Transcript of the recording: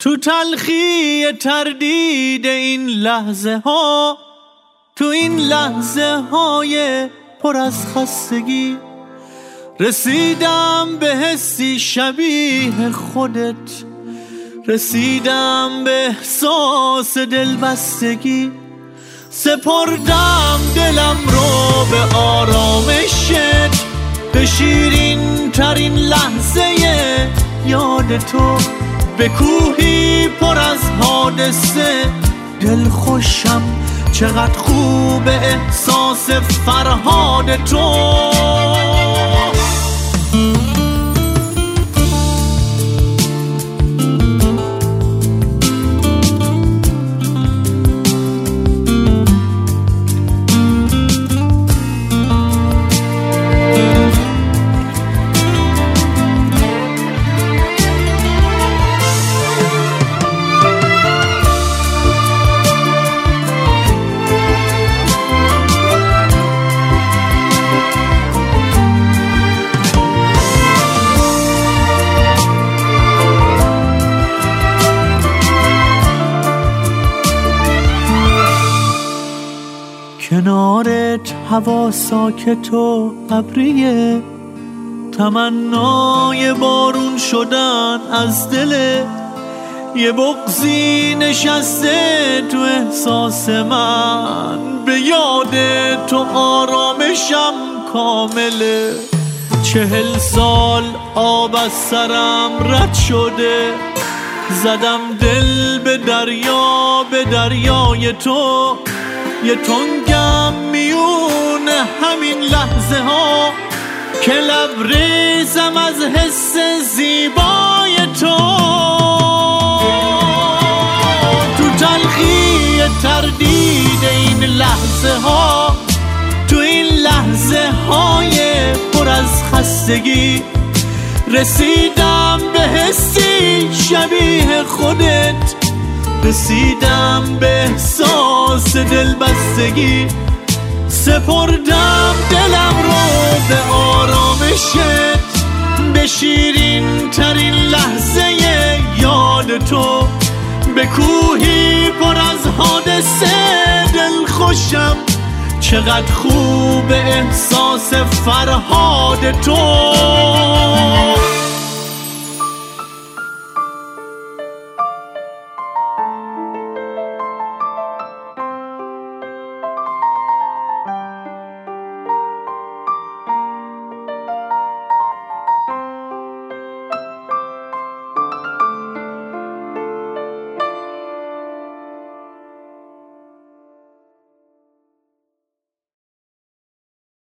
تو تلخی تردید این لحظه ها، تو این لحظه های پر از خستگی، رسیدم به حسی شبیه خودت، رسیدم به احساس دلبستگی، سپردم دلم رو به آرامشت، به شیرین ترین لحظه یاد تو، به کوهی پر از حادثه. دل خوشم چقدر خوب احساس فرهاد تو. کنارت هوا ساکت و ابریه، تمنای بارون شدن از دل، یه بغضی نشسته تو احساس من، به یاد تو آرامشم کامله. 40 سال آب از سرم رد شده، زدم دل به دریا، به دریای تو، یه تنگم میون همین لحظه ها که لبریزم از حس زیبای تو. تو تلخی تردید این لحظه ها، تو این لحظه های پر از خستگی، رسیدم به حسی شبیه خودت، رسیدم به احساس دلبستگی، سپردم دلم رو به آرامشت، به شیرین ترین لحظه یاد تو، به کوهی پر از حادثه. دل خوشم چقدر خوب احساس فرهاد تو.